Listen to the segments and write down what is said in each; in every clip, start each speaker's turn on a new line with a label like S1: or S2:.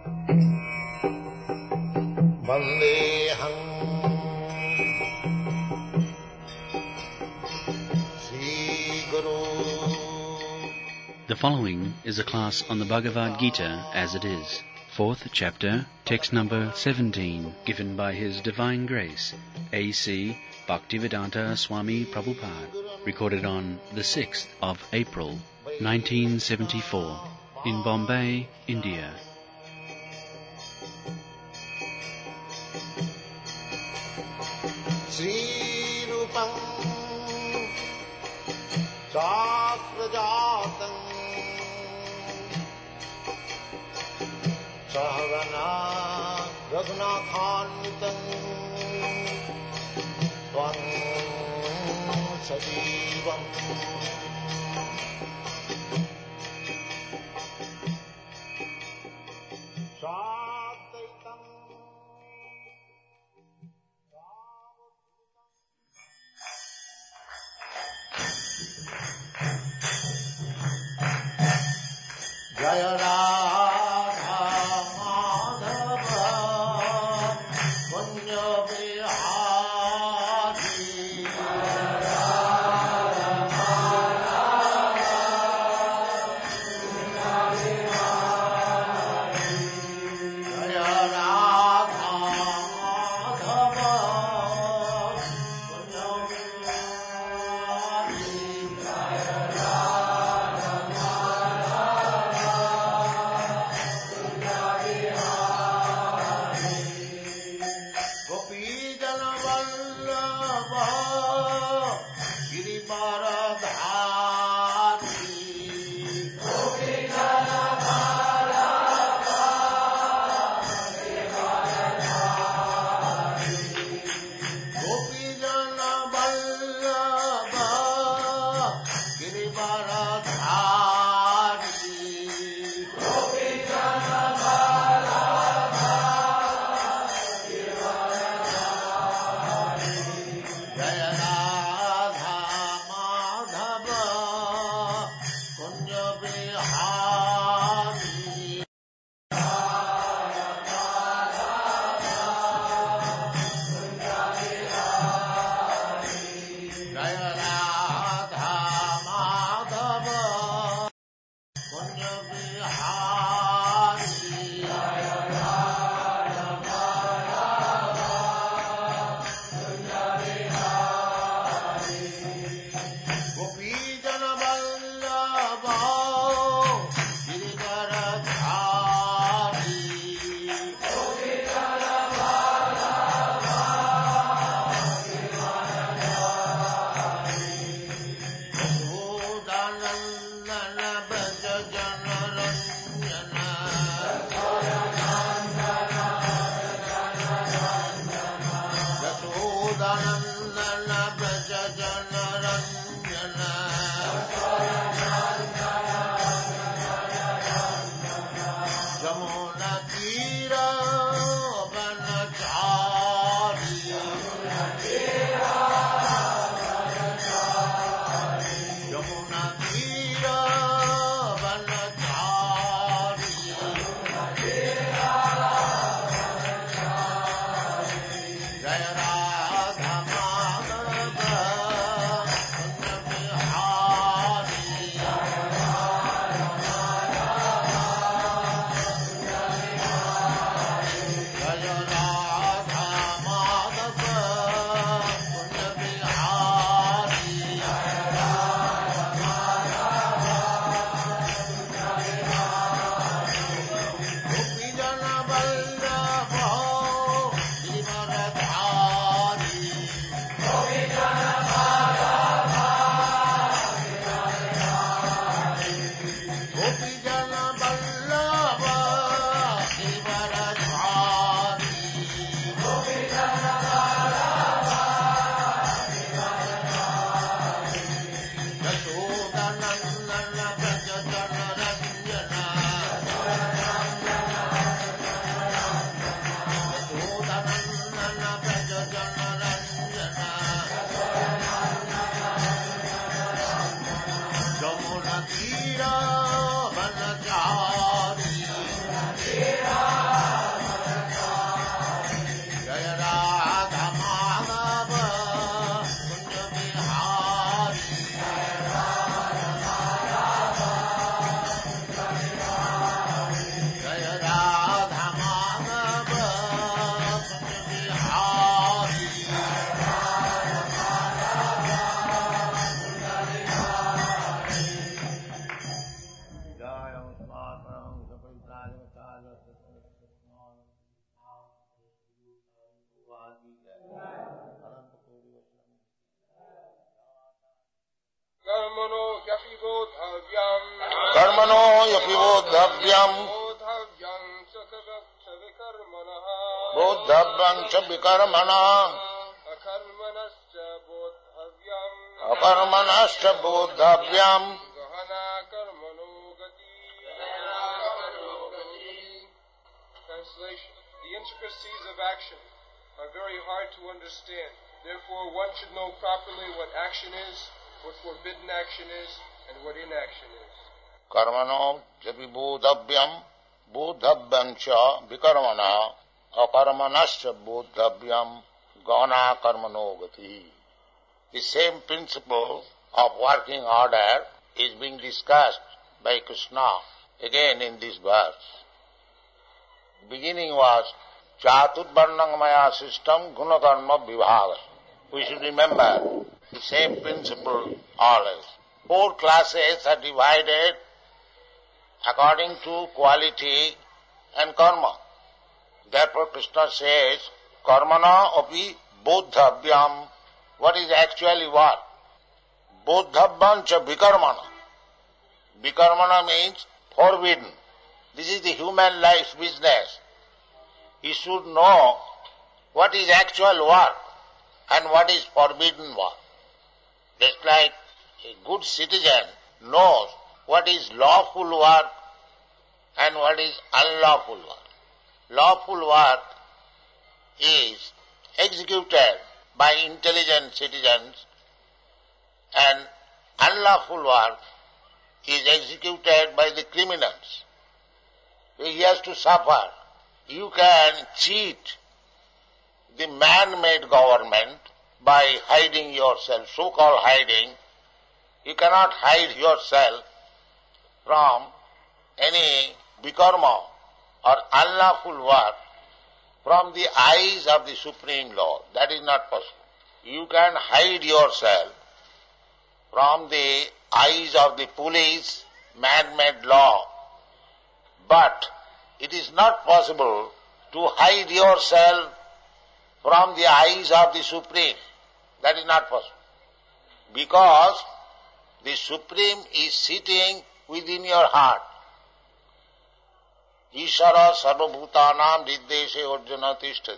S1: Vandeham Sri Guru.
S2: The following is a class on the Bhagavad Gita as it is, 4th chapter, text number 17, given by His Divine Grace, A.C. Bhaktivedanta Swami Prabhupada, recorded on the 6th of April, 1974, in Bombay, India.
S1: Sri Rupam Sakrajatam Sahagana Raghunathanvitam Tvam Sajivam Sadaitam Jaya Radha Madhava Punya Bihari Jaya Radha Madhava Punya Bihari Jaya Radha Madhava Punya Bihari Jaya कर्मणो ह्यपि बोद्धव्यम्
S3: कर्मणो यपि बोद्धव्यम्
S1: बोद्धव्यम् च विकर्मणः
S3: बोद्धव्यम् च विकर्मणः
S1: अकर्मणश्च बोद्धव्यम्
S3: अकर्मणश्च बोद्धव्यम्
S1: गहना कर्मणो गति Translation. The intricacies of action are very hard to understand. Therefore, one should know properly what action is, what forbidden action is, and what inaction is.
S3: कर्मणो यपि बोद्धव्यम् बोद्धव्यम् च विकर्मणः अकर्मणश्च बोद्धव्यम् गहना कर्मणो गति. The same principle of working order is being discussed by Krishna again in this verse. Beginning was Chaturvarnamaya system Gunakarma Vibhaga. We should remember the same principle always. 4 classes are divided according to quality and karma. Therefore Krishna says, Karmana api bodhavayam. What is actually what? Bodhavayam cha vikarmana. Vikarmana means forbidden. This is the human life's business. He should know what is actual work and what is forbidden work. Just like a good citizen knows what is lawful work and what is unlawful work. Lawful work is executed by intelligent citizens and unlawful work is executed by the criminals. He has to suffer. You can cheat the man-made government by hiding yourself, so-called hiding. You cannot hide yourself from any vikarma or unlawful work from the eyes of the Supreme Lord. That is not possible. You can hide yourself from the eyes of the police, man-made law, but it is not possible to hide yourself from the eyes of the Supreme. That is not possible. Because the Supreme is sitting within your heart. Ishara sarvabhutanam riddeshe arjuna tishtati.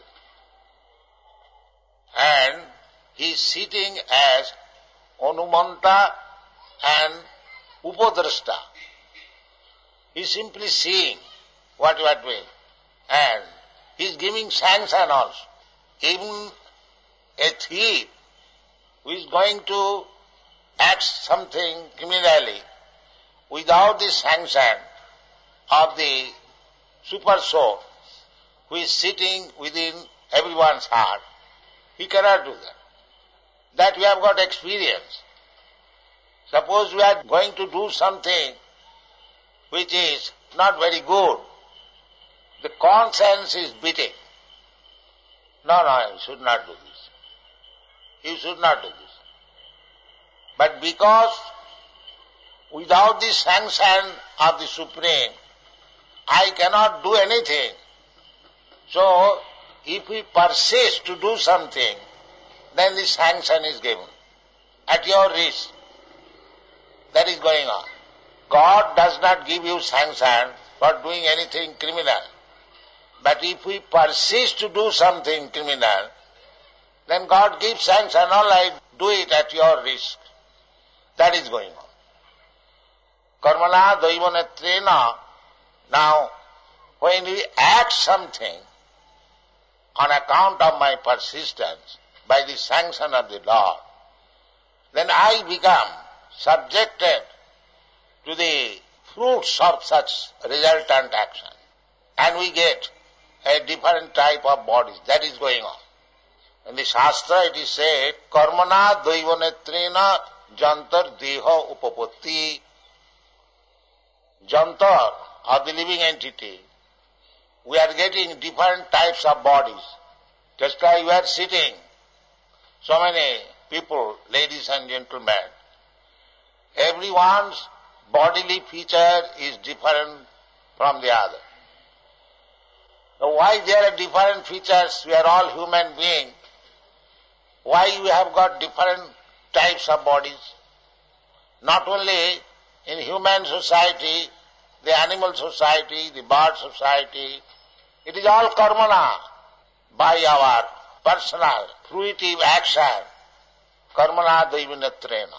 S3: And he is sitting as Anumanta and Upadrashta. He is simply seeing what you are doing. And he is giving sanction also. Even a thief who is going to act something criminally without the sanction of the super soul who is sitting within everyone's heart, he cannot do that. That we have got experience. Suppose we are going to do something which is not very good, the conscience is beating. No, you should not do this. You should not do this. But because without the sanction of the Supreme, I cannot do anything. So, if we persist to do something, then the sanction is given at your risk. That is going on. God does not give you sanction for doing anything criminal. But if we persist to do something criminal, then God gives sanction, all right, do it at your risk. That is going on. Karmana daivanetrena. Now, when we act something on account of my persistence by the sanction of the Lord, then I become subjected to the fruits of such resultant action. And we get a different type of bodies. That is going on. In the Shastra it is said, Karmana daivanetrena jantar deha upapatti. Jantar, of the living entity, we are getting different types of bodies. Just like we are sitting, so many people, ladies and gentlemen, everyone's bodily feature is different from the other. So why there are different features? We are all human beings. Why we have got different types of bodies? Not only in human society, the animal society, the bird society, it is all karmana, by our personal, fruitive action, karmana daivanatrena.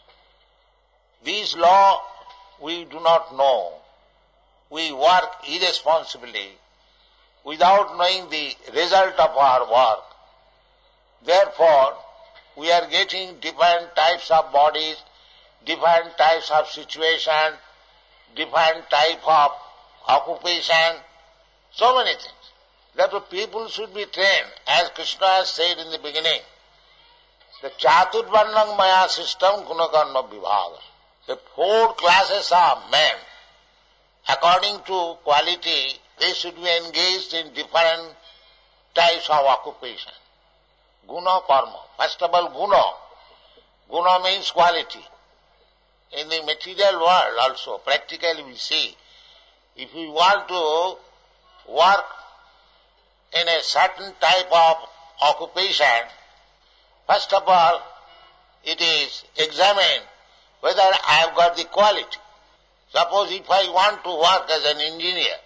S3: These law we do not know. We work irresponsibly without knowing the result of our work. Therefore, we are getting different types of bodies, different types of situation, different type of occupation, so many things. Therefore, people should be trained, as Krishna has said in the beginning, the Chaturvarnam Maya system Gunakarma Vibhaga. The 4 classes of men, according to quality, they should be engaged in different types of occupation. Guna karma. First of all, guna. Guna means quality. In the material world also, practically we see, if we want to work in a certain type of occupation, first of all, it is examined whether I have got the quality. Suppose if I want to work as an engineer,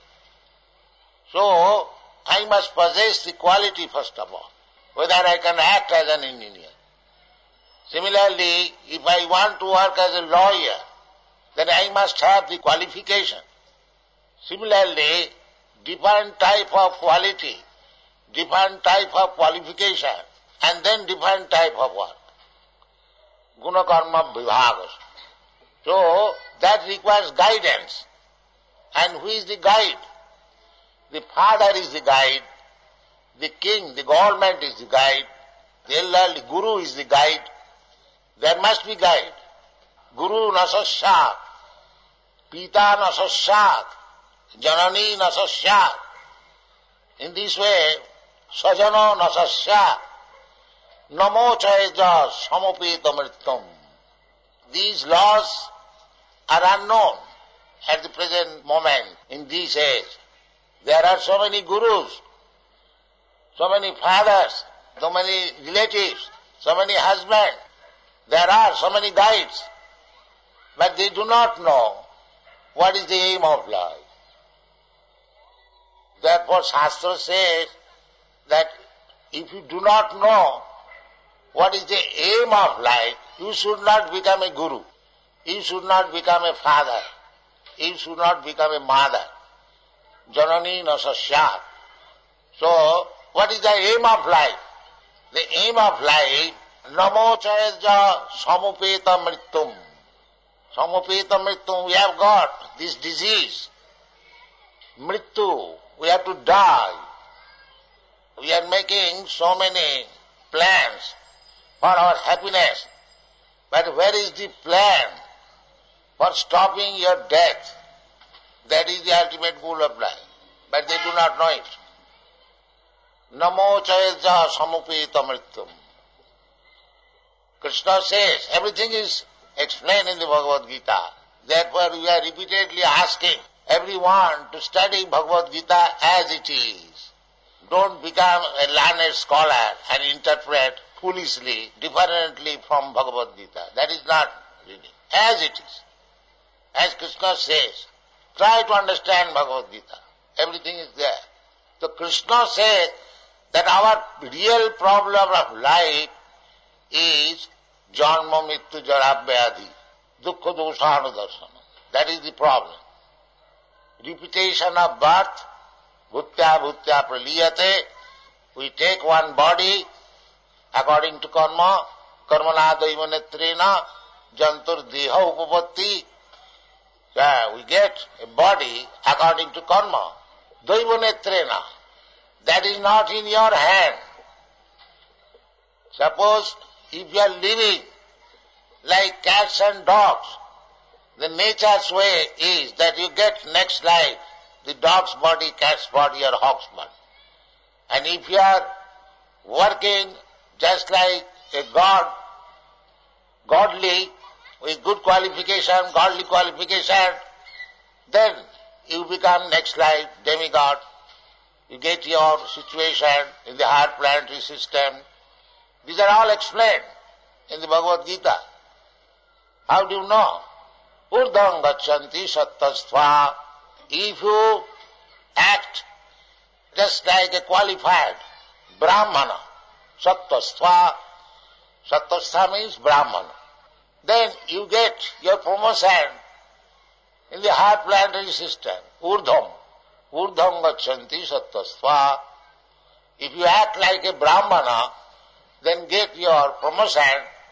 S3: so I must possess the quality first of all, whether I can act as an engineer. Similarly, if I want to work as a lawyer, then I must have the qualification. Similarly, different type of quality, different type of qualification, and then different type of work. Guna karma vibhagas. So, that requires guidance. And who is the guide? The father is the guide, the king, the government is the guide, the elderly guru is the guide. There must be guide. Guru nasasya, pita nasasya, janani nasasya. In this way, sajano nasasya, namo chayaja samopeta mrityam. These laws are unknown at the present moment in this age. There are so many gurus, so many fathers, so many relatives, so many husbands. There are so many guides, but they do not know what is the aim of life. Therefore, Shastra says that if you do not know what is the aim of life, you should not become a guru. You should not become a father. You should not become a mother. Janani nasasya. So, what is the aim of life? The aim of life, namo chayaja samupeta mrityum. Samupeta mrityum, we have got this disease. Mrityu, we have to die. We are making so many plans for our happiness. But where is the plan for stopping your death? That is the ultimate goal of life. But they do not know it. Namo chayaja samupeta mrityum. Krishna says, everything is explained in the Bhagavad Gita. Therefore we are repeatedly asking everyone to study Bhagavad Gita as it is. Don't become a learned scholar and interpret foolishly, differently from Bhagavad Gita. That is not reading. As it is. As Krishna says, try to understand Bhagavad Gita. Everything is there. So Krishna says that our real problem of life is janma mittu jara vyadhi, dukkha doshana darsana. That is the problem. Repetition of birth, bhutya bhutya praliyate. We take one body according to karma, karmana daivanetrena, jantur deha upapatti. We get a body according to karma. Daivanetrena. That is not in your hand. Suppose if you are living like cats and dogs, the nature's way is that you get next life the dog's body, cat's body or hawk's body. And if you are working just like a godly, with good qualification, godly qualification, then you become next life demigod. You get your situation in the higher planetary system. These are all explained in the Bhagavad Gita. How do you know? Urdham gachanti sattvastva. If you act just like a qualified Brahmana, sattvastva, sattvastva means Brahmana, then you get your promotion in the higher planetary system. Urdham gachanti sattvastva. If you act like a Brahmana, then get your promotion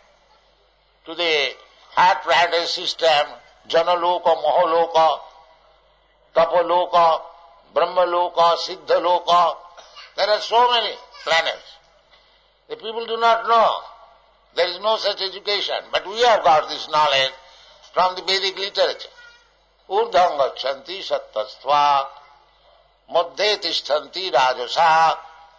S3: to the higher planetary system, Janaloka, Mahaloka, Tapaloka, Brahmaloka, Siddhaloka. There are so many planets. The people do not know. There is no such education. But we have got this knowledge from the Vedic literature. Urdham gachanti sattvastva, madhye tishtanti rajasa.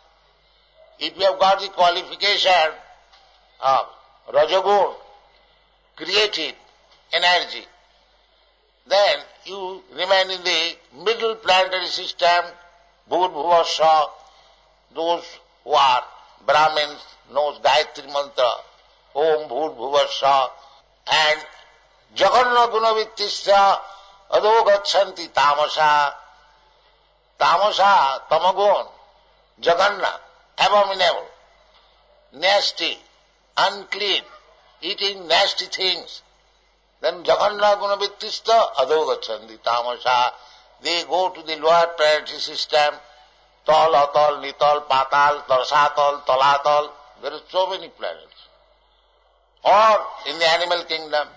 S3: If you have got the qualification of Rajagun, creative energy, then you remain in the middle planetary system, Bhur-Bhuvasya. Those who are Brahmins knows Gayatri Mantra, Om Bhur-Bhuvasya, and Jaganna Gunavittisya Adho Gachanti Tamasa. Tamasa, Tamagun, Jaganna, abominable, nasty, unclean, eating nasty things. Then Jaganna Gunavittisya Adho Gachanti Tamasa. They go to the lower planetary system, Tal, Atal, Nital, Patal, Tarsatal, Talatal. There are so many planets. Or in the animal kingdom.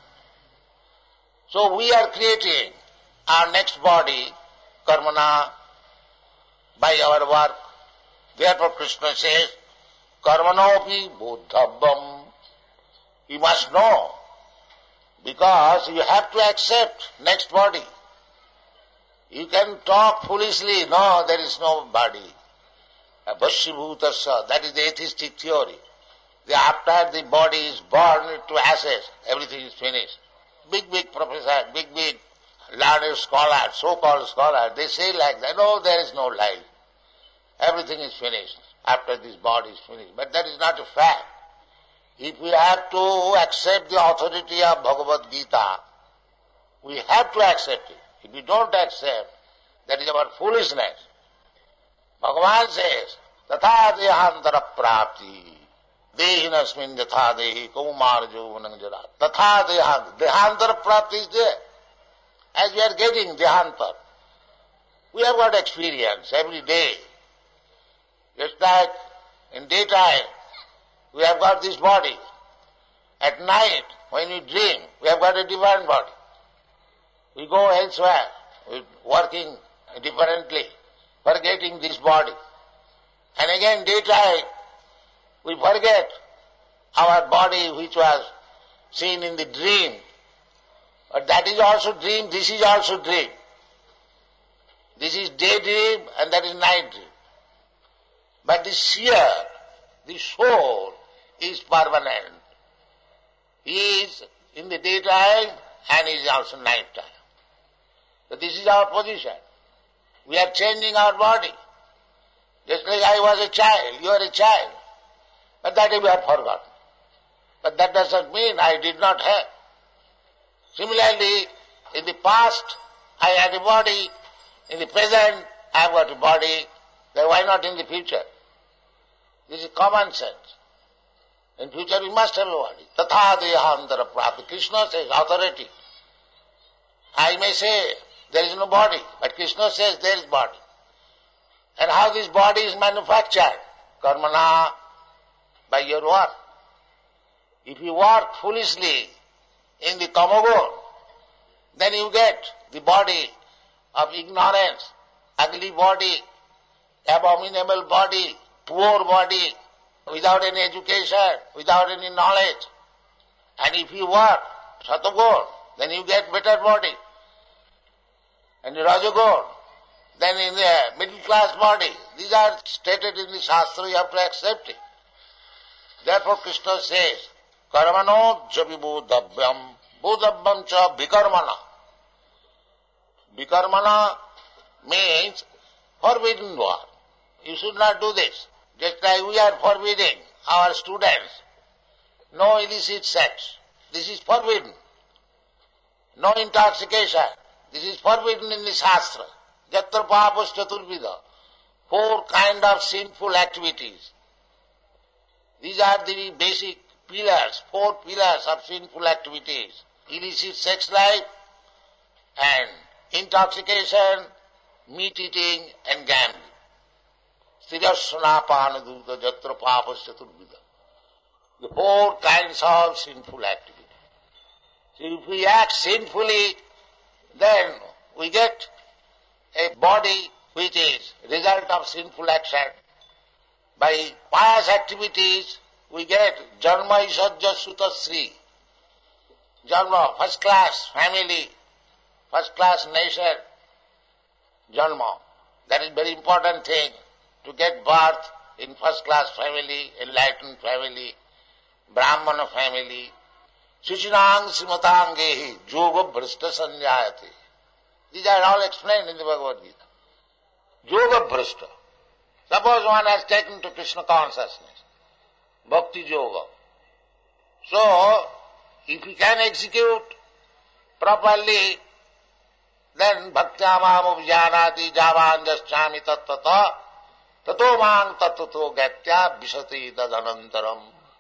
S3: So we are creating our next body, karmana, by our work. Therefore Krishna says, karmanopi bodhabam. You must know, because you have to accept next body. You can talk foolishly, no, there is no body. Bhashibhutasya, that is the atheistic theory. After the body is burned to ashes, everything is finished. Big professor, big learned scholars, so-called scholars, they say like that, no, there is no life. Everything is finished after this body is finished. But that is not a fact. If we have to accept the authority of Bhagavad Gita, we have to accept it. If we don't accept, that is our foolishness. Bhagavan says, Tatha dehantara prapti, dehinasmin yatha dehi kaumarjo vananjara. Tatha dehantara prapti is there. As we are getting dehantar, we have got experience every day. Just like in daytime, we have got this body. At night, when we dream, we have got a different body. We go elsewhere, we're working differently, forgetting this body. And again, daytime, we forget our body which was seen in the dream. But that is also dream, this is also dream. This is daydream and that is night dream. But the seer, the soul, is permanent. He is in the daytime and he is also night time. So this is our position. We are changing our body. Just like I was a child, you are a child. But that we have forgotten. But that doesn't mean I did not have. Similarly, in the past I had a body, in the present I have got a body, then why not in the future? This is common sense. In future we must have a body. Tatha dehantara prapti. Krishna says authority. I may say there is no body, but Krishna says there is body. And how this body is manufactured? Karmana, by your work. If you work foolishly in the tamagun, then you get the body of ignorance, ugly body, abominable body, poor body, without any education, without any knowledge. And if you work satagun, then you get better body. And rajagun, then in the middle class body. These are stated in the Shastra, you have to accept it. Therefore Krishna says, Karmano javi bodhabhyam, bodhabhyam cha vikarmana. Vikarmana means forbidden work. You should not do this. Just like we are forbidding our students, no illicit sex. This is forbidden. No intoxication. This is forbidden in the Shastra. Yatra papas chaturvida. 4 kind of sinful activities. These are the basic pillars, 4 pillars of sinful activities. Illicit sex life and intoxication, meat eating and gambling. Stirasana panaduta jatra papas chaturvida. The 4 kinds of sinful activities. So if we act sinfully, then we get a body which is result of sinful action. By pious activities, we get Janma Isajja Sutasri. Janma, first class family, first class nation, Janma. That is very important thing, to get birth in first class family, enlightened family, Brahmana family. Suchinang Simatangehi, Yoga Bhrishta Sanjayate. These are all explained in the Bhagavad Gita. Yoga Bhrishta. Suppose one has taken to Krishna consciousness, Bhakti Yoga. So, if he can execute properly, then Bhaktyamam Vijyanati Javan Jaschami Tattata Tato Mang Tattato Gatya Vishati Tadanantaram.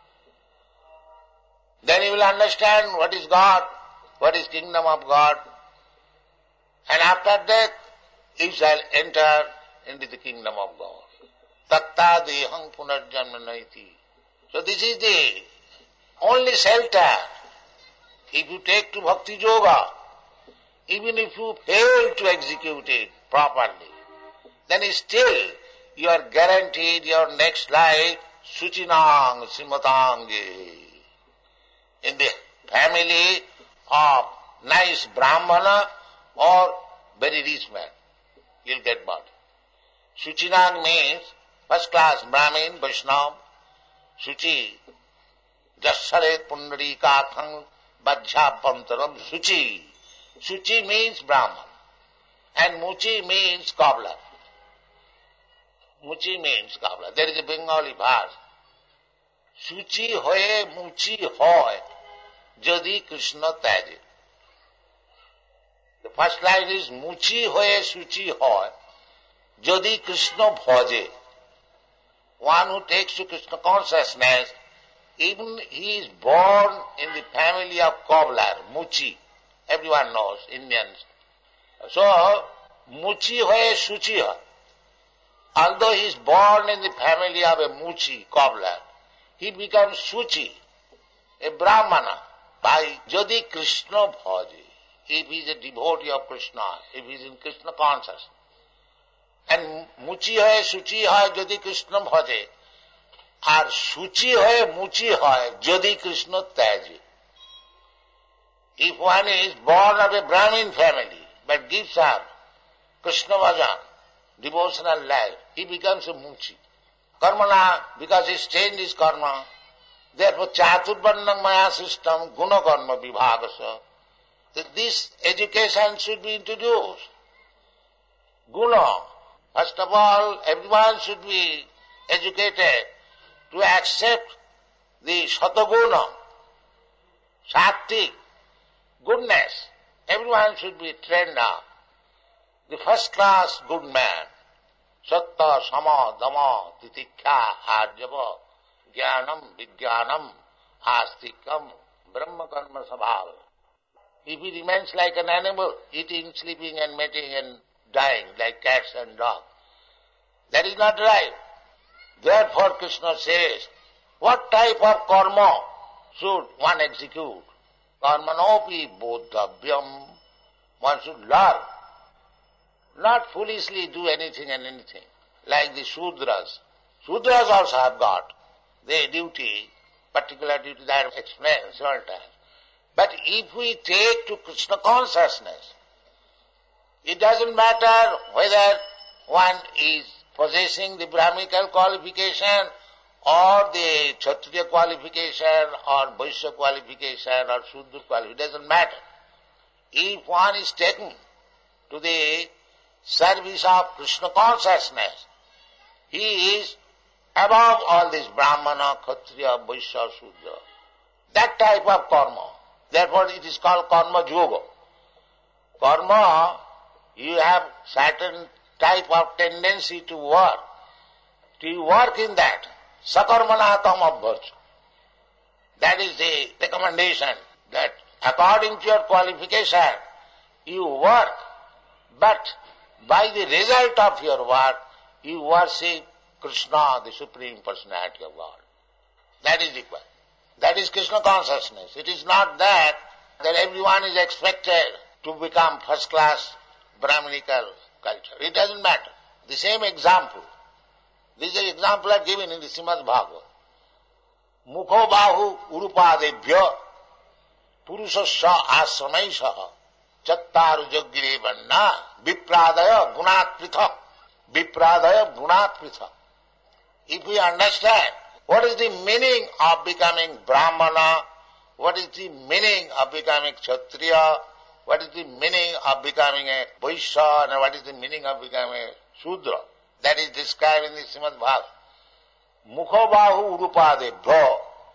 S3: Then he will understand what is God, what is kingdom of God. And after death, he shall enter into the kingdom of God. Tatta dehang punarjanma naiti. So this is the only shelter. If you take to Bhakti Yoga, even if you fail to execute it properly, then still you are guaranteed your next life, Suchinang Simatange. In the family of nice Brahmana or very rich man, you'll get birth. Suchinang means first class Brahmin, Vaishnava, Suchi, Jassaret Pundarikathang Bajjapantaram Suchi. Suchi means Brahman. And Muchi means cobbler. Muchi means cobbler. There is a Bengali verse. Suchi hoye muchi hoy, jadi Krishna taje. The first line is muchi hoye suchi hoy, jadi Krishna bhaje. One who takes to Krishna consciousness, even he is born in the family of cobbler, muchi. Everyone knows, Indians. So, muchi hoye suchi hoy. Although he is born in the family of a muchi, cobbler, he becomes Suchi, a Brahmana, by Jadi Krishna Bhaji. If he is a devotee of Krishna, if he is in Krishna consciousness. And Muchi hoye, Suchi hoye, Jadi Krishna Bhaji. Or Suchi hoye, Muchi hoye, Jadi Krishna Taji. If one is born of a Brahmin family, but gives up Krishna Bhajan, devotional life, he becomes a Muchi. Karmana, because he's changed his karma, therefore Chaturvarnam Maya system, Guna Karma Vibhagasa, this education should be introduced. Guna, first of all, everyone should be educated to accept the Sataguna, Sattvic, goodness. Everyone should be trained up. The first class good man. Satta, Sama, Dama, Titikha, Arjava, Jnanam, Vijnanam, Astikam, Brahma Karma Sabhava. If he remains like an animal, eating, sleeping and mating and dying like cats and dogs, that is not right. Therefore Krishna says, what type of karma should one execute? Karmanopi bodhavyam. One should learn. Not foolishly do anything and anything, like the Shudras. Shudras also have got their duty, particular duty that I have explained several times. But if we take to Krishna consciousness, it doesn't matter whether one is possessing the Brahminical qualification or the Kshatriya qualification or Vaishya qualification or Shudra qualification, it doesn't matter. If one is taken to the service of Krishna consciousness. He is above all this Brahmana, Kshatriya, Vaishya, Shudra. That type of karma. Therefore it is called karma yoga. Karma, you have certain type of tendency to work. To work in that. Sakarmana tamabharcha. That is the recommendation, that according to your qualification, you work, but by the result of your work, you worship Krishna, the Supreme Personality of God. That is required. That is Krishna consciousness. It is not that everyone is expected to become first-class Brahminical culture. It doesn't matter. The same example. This is the example I have given in the Srimad Bhagavad. Mukho bahu urupadebhya purusasya asramaisha chattaru jaggire vanna vipradaya gunat prithak. Vipradaya gunat prithak. If we understand what is the meaning of becoming Brahmana, what is the meaning of becoming Kshatriya, what is the meaning of becoming a Vaishya, and what is the meaning of becoming a Shudra, that is described in the Srimad Bhagavad. Mukha bahu urupadebhya.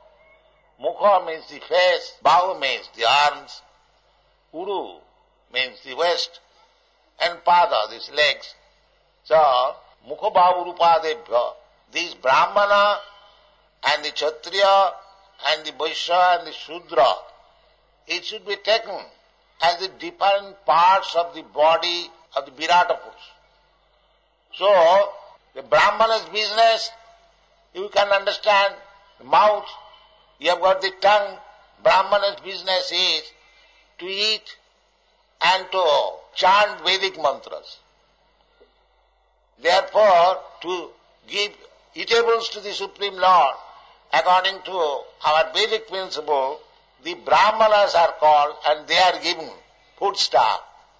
S3: Mukha means the face, bahu means the arms, uru means the waist, and pada, these legs. So, mukha bahu urupadebhya. These Brahmana and the Kshatriya and the Vaishya and the Shudra, it should be taken as the different parts of the body of the Virata Purusha. So, the Brahmana's business, you can understand the mouth, you have got the tongue. Brahmana's business is to eat and to chant Vedic mantras. Therefore, to give eatables to the Supreme Lord, according to our Vedic principle, the Brahmanas are called and they are given foodstuff.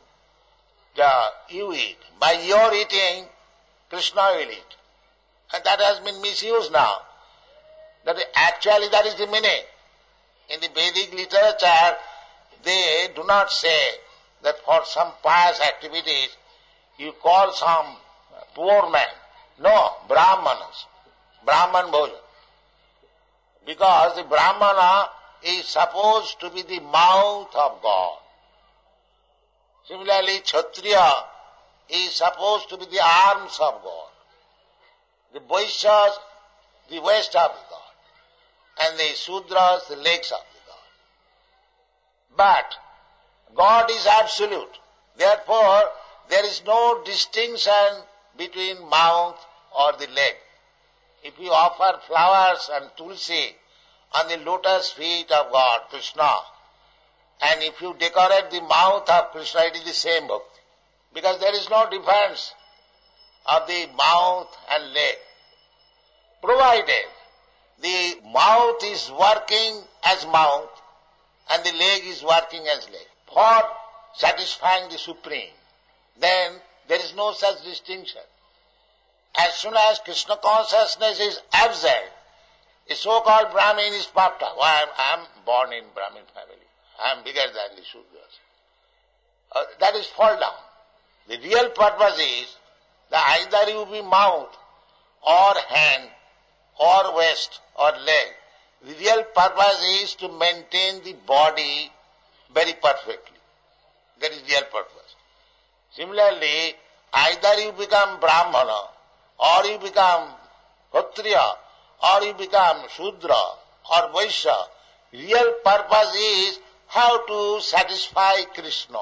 S3: You eat. By your eating, Krishna will eat. And that has been misused now. Actually that is the meaning. In the Vedic literature, they do not say that for some pious activities you call some poor man. No, Brahmanas. Brahman bhojan. Because the Brahmana is supposed to be the mouth of God. Similarly, Kshatriya is supposed to be the arms of God. The Vaishyas, the waist of the God. And the Shudras, the legs of the God. But God is absolute. Therefore, there is no distinction between mouth or the leg. If you offer flowers and tulsi on the lotus feet of God, Krishna, and if you decorate the mouth of Krishna, it is the same bhakti. Because there is no difference of the mouth and leg. Provided the mouth is working as mouth and the leg is working as leg for satisfying the Supreme, then there is no such distinction. As soon as Krishna consciousness is absent, a so-called Brahmin is puffed up. I am born in Brahmin family. I am bigger than the Shudras. That is fall down. The real purpose is that either you be mouth or hand or waist or leg. The real purpose is to maintain the body very perfectly. That is real purpose. Similarly, either you become Brahmana or you become Kshatriya or you become Shudra or Vaishya. Real purpose is how to satisfy Krishna.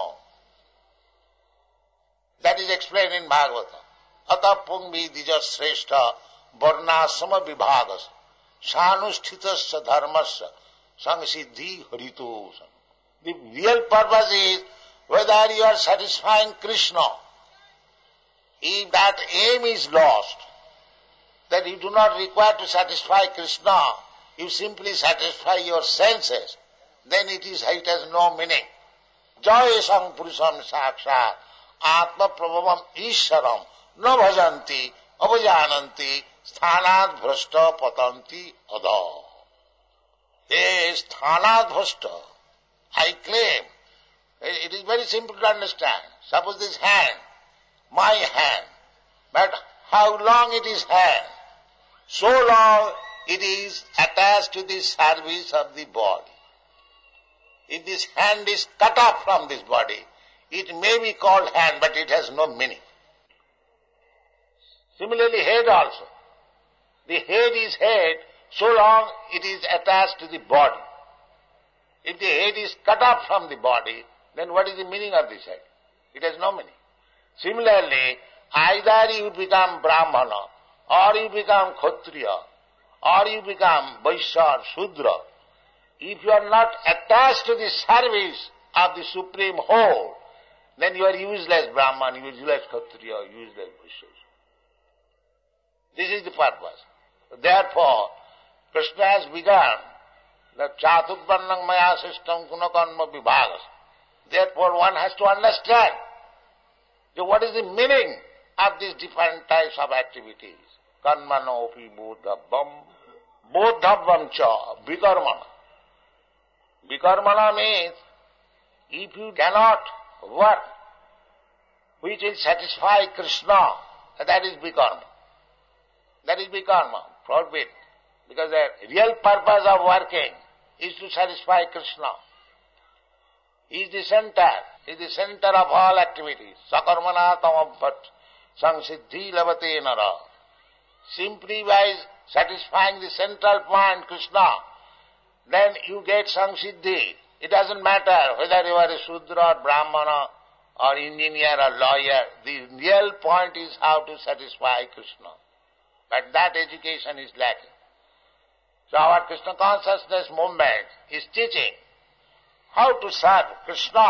S3: That is explained in Bhagavata. Ata pungvi dija sreshta varnasama vibhagas sanushthitasya dharmasya samsiddhi haritosam. The real purpose is whether you are satisfying Krishna. If that aim is lost, that you do not require to satisfy Krishna, you simply satisfy your senses, then it has no meaning. Jayesam purusham sakshat atma prabhavam isharam na bhajanti avajananti sthanat bhrashta patanti adha. They sthanat bhrashta, I claim It is very simple to understand. Suppose this hand, my hand, but how long it is hand? So long it is attached to the service of the body. If this hand is cut off from this body, it may be called hand, but it has no meaning. Similarly, head also. The head is head so long it is attached to the body. If the head is cut off from the body, then what is the meaning of this head? It has no meaning. Similarly, either you become Brahmana, or you become Kshatriya, or you become Vaishya, Shudra. If you are not attached to the service of the Supreme Whole, then you are useless Brahman, useless Kshatriya, useless Vaishya. This is the purpose. Therefore, Krishna has begun the Chaturvarnam Maya system Gunakarma Vibhagas. Therefore, one has to understand what is the meaning of these different types of activities. Karmanopi bodhabvam, bodhabvam cha, vikarmana. Vikarmana means if you cannot work which will satisfy Krishna, that is vikarma. That is vikarma, forbid. Because the real purpose of working is to satisfy Krishna. He is the center of all activities. Sakarmana tamabhat samsiddhi lavate nara. Simply by satisfying the central point, Krishna, then you get samsiddhi. It doesn't matter whether you are a Shudra or Brahmana or engineer or lawyer. The real point is how to satisfy Krishna. But that education is lacking. So our Krishna consciousness movement is teaching how to serve Krishna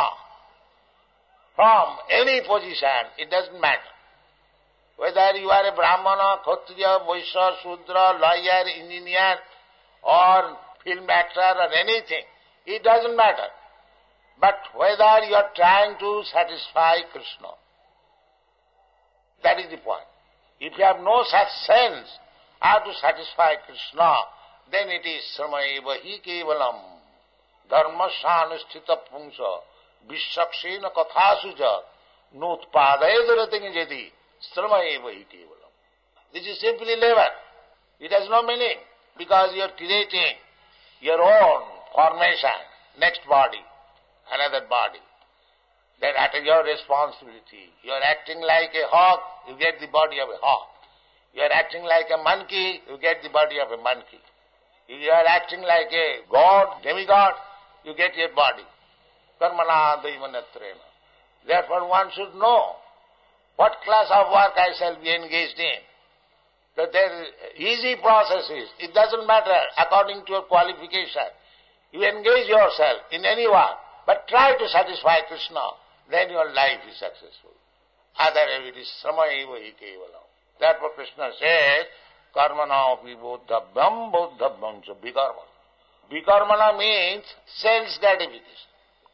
S3: from any position. It doesn't matter. Whether you are a Brahmana, Kshatriya, Vaishya, Shudra, lawyer, engineer, or film actor or anything, it doesn't matter. But whether you are trying to satisfy Krishna, that is the point. If you have no such sense how to satisfy Krishna, then it is sramaeva hi kevalam dharmashanusthita pungsa vishakshena kathasuja nutpadayadarating jadi sramaeva hi kevalam. This is simply labor. It has no meaning because you are creating your own formation, next body, another body. Then at your responsibility. You are acting like a hawk, you get the body of a hawk. You are acting like a monkey, you get the body of a monkey. If you are acting like a god, demigod, you get your body. Karmana daimanatrena. Therefore one should know what class of work I shall be engaged in. That there are easy processes. It doesn't matter according to your qualification. You engage yourself in any work, but try to satisfy Krishna, then your life is successful. Otherwise it is sramaeva hi kevalam. Therefore Krishna says, karmana api bodhabhyam bodhabhyam cha vikarmana. Vikarmana means sense gratification.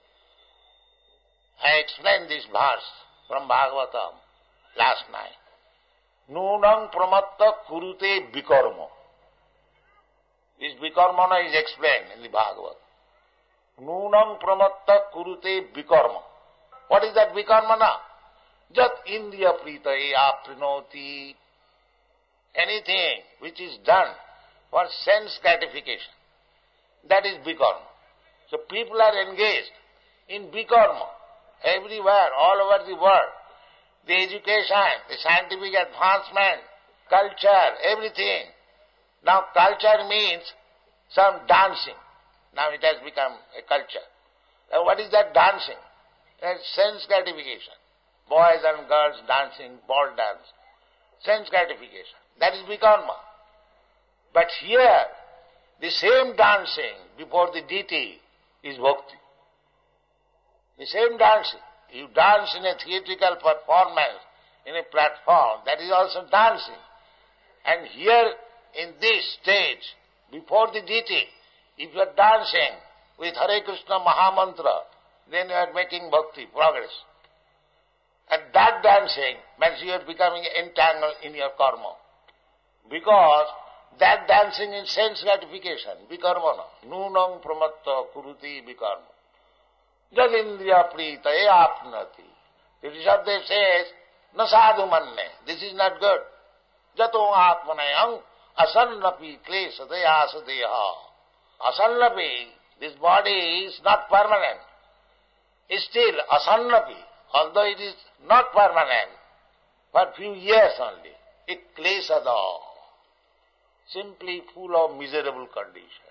S3: I explained this verse from Bhagavatam last night. Nunam pramatta kurute vikarma. This vikarmana is explained in the Bhagavad. Nunam pramatta kurute vikarma. What is that vikarmana? Jat indriya pritaye aprinoti. Anything which is done for sense gratification. That is vikarma. So people are engaged in vikarma everywhere, all over the world. The education, the scientific advancement, culture, everything. Now culture means some dancing. Now it has become a culture. Now what is that dancing? That's sense gratification. Boys and girls dancing, ball dance. Sense gratification. That is vikarma. But here, the same dancing before the deity is bhakti. The same dancing. You dance in a theatrical performance, in a platform, that is also dancing. And here, in this stage, before the deity, if you are dancing with Hare Krishna Mahamantra, then you are making bhakti, progress. And that dancing means you are becoming entangled in your karma. Because that dancing is sense gratification, vikarmana. Nunam pramatta kuruti vikarma. Jadindriya pritaye apnati. The Rishabdev says, na sadhu manne. This is not good. Jato atmanayam asannapi klesadaya asadeha. Asannapi, this body is not permanent. Still asannapi, although it is not permanent, for few years only, it klesada, simply full of miserable condition.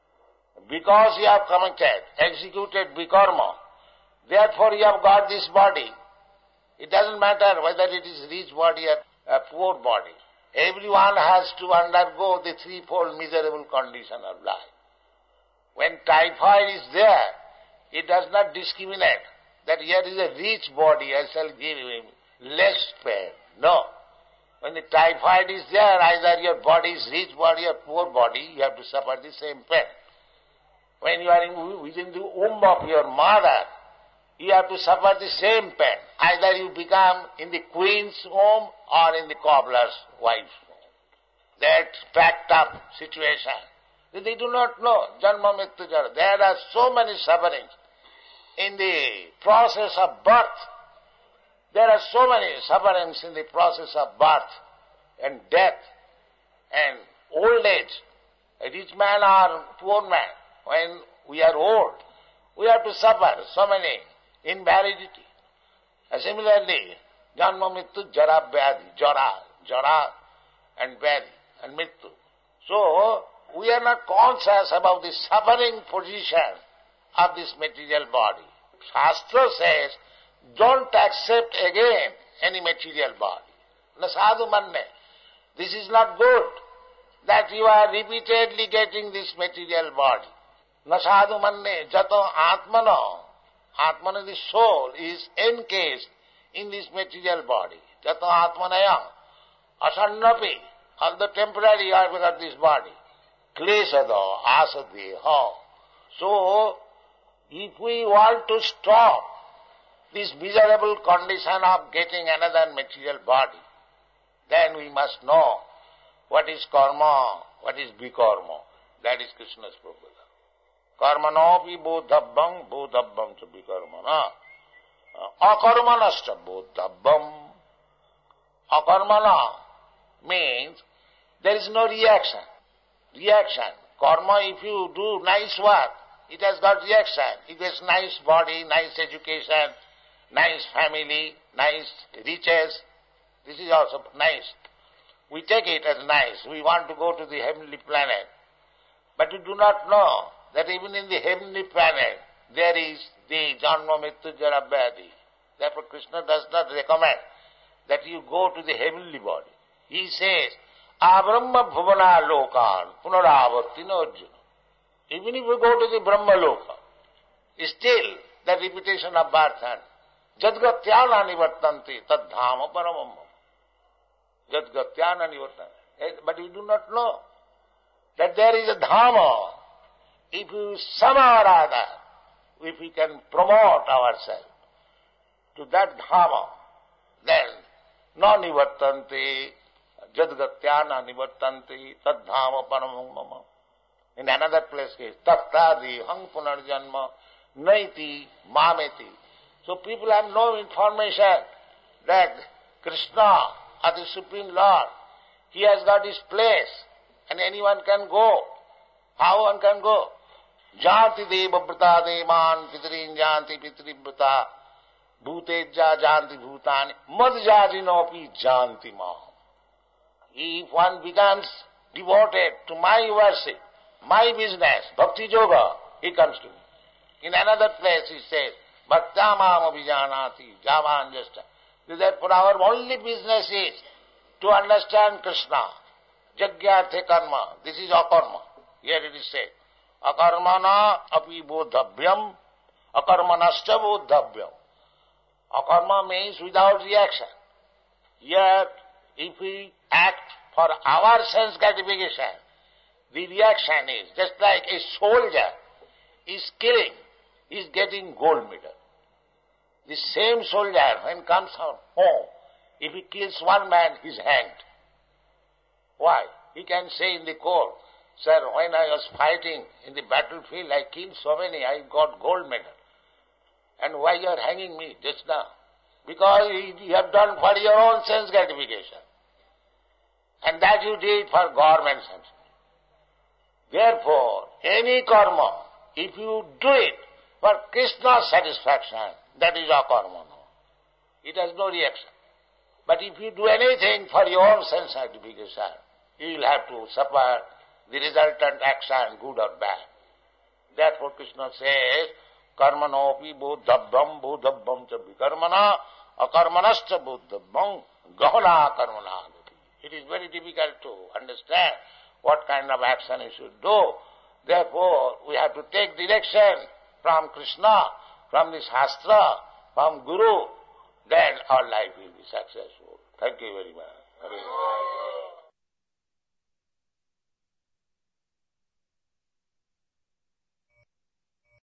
S3: Because you have committed, executed vikarma, therefore you have got this body. It doesn't matter whether it is rich body or a poor body. Everyone has to undergo the threefold miserable condition of life. When typhoid is there, it does not discriminate that here is a rich body, I shall give him less pain. No. When the typhoid is there, either your body is rich body or poor body, you have to suffer the same pain. When you are within the womb of your mother, you have to suffer the same pain. Either you become in the queen's womb or in the cobbler's wife's womb. That packed up situation. They do not know. Janma Mrityu Jara. There are so many sufferings in the process of birth. There are so many sufferings in the process of birth and death and old age. A rich man or poor man, when we are old, we have to suffer so many invalidity. And similarly, Janma Mrityu Jara Vyadhi, Jara and Vyadhi and Mrityu. So, we are not conscious about the suffering position of this material body. Shastra says, don't accept again any material body. Na sadhu manne. This is not good that you are repeatedly getting this material body. Na sadhu manne jato atmano. Atmana, the soul, is encased in this material body. Jato atmanayam. Asannapi. Although temporary you have got this body. Klesada asadeha. So, if we want to stop this miserable condition of getting another material body, then we must know what is karma, what is vikarma. That is Krishna's proposal. Karmanopi bodhabbam, bodhabbam cha vikarmana. Akarmanascha bodhabbam. Akarmana means there is no reaction. Karma, if you do nice work, it has got reaction. It has nice body, nice education, nice family, nice riches. This is also nice. We take it as nice. We want to go to the heavenly planet. But we do not know that even in the heavenly planet, there is the Janma Mrityu Jara Vyadhi. Therefore Krishna does not recommend that you go to the heavenly body. He says, Abrahma bhuvana lokan punaravartino arjuna. Even if we go to the Brahma Loka, still the repetition of birth and jadgatyana nivartanti tadhama paramam. Jadgatyana nivartanti. But we do not know that there is a dhama. If we somehow or other, if we can promote ourselves to that dhama, then no nivartanti, jadgatyana nivartanti tadhama paramam. In another place, tattadi hang punarjanma naiti mameti. So people have no information that Krishna, or the Supreme Lord, He has got His place and anyone can go. How one can go? Janti deva brata devan pitrin janti pitri brata bhutejja janti bhutani madjajinopi janti ma. If one becomes devoted to my worship, my business, bhakti yoga, he comes to me. In another place he says, bhaktamam abhijanati, javanjasta. Therefore our only business is to understand Krishna. Jagyarthe karma. This is akarma. Here it is said. Akarmana api bodhabhyam, akarmanascha bodhabhyam. Akarma means without reaction. Yet, if we act for our sense gratification, the reaction is just like a soldier is killing, is getting gold medal. The same soldier, when comes home, if he kills one man, he is hanged. Why? He can say in the court, sir, when I was fighting in the battlefield, I killed so many, I got gold medal. And why you are hanging me just now? Because you have done for your own sense gratification. And that you did for government sense. Therefore, any karma, if you do it for Krishna's satisfaction, that is a karma. It has no reaction. But if you do anything for your own sense gratification, you will have to suffer the resultant action, good or bad. Therefore Krishna says, karmanopi bodhabbam bodhabbam cha vikarmana akarmanascha bodhabbam gahana karmana. It is very difficult to understand what kind of action you should do. Therefore, we have to take direction from Krishna, from the Shastra, from Guru, then our life will be successful. Thank you very much.